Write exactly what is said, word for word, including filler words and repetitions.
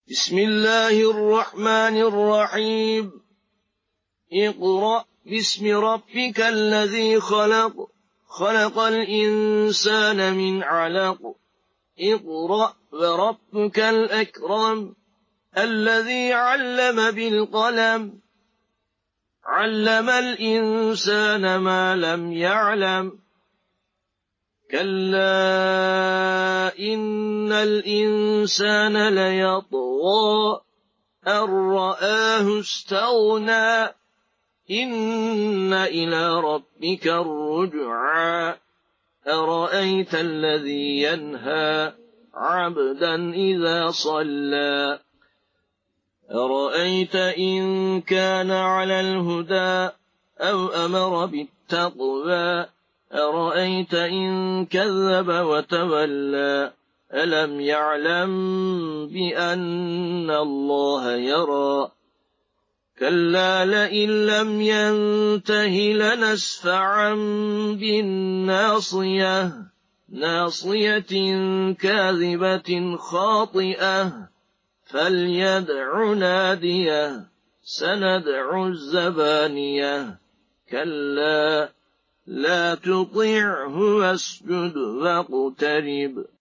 بسم الله الرحمن الرحيم اقرأ باسم ربك الذي خلق خلق الإنسان من علق اقرأ وربك الأكرم الذي علم بالقلم علم الإنسان ما لم يعلم كلا إن الإنسان ليطغى أن رآه استغنى إن إلى ربك الرجعى أرأيت الذي ينهى عبدا إذا صلى أرأيت إن كان على الهدى أو أمر بالتقوى أرأيت إن كذب وتولى ألم يعلم بأن الله يرى كلا لئن لم ينته لنسفعا بالناصية ناصية كاذبة خاطئة فليدع ناديه سندع الزبانية كلا لا تطعه واسجد واقترب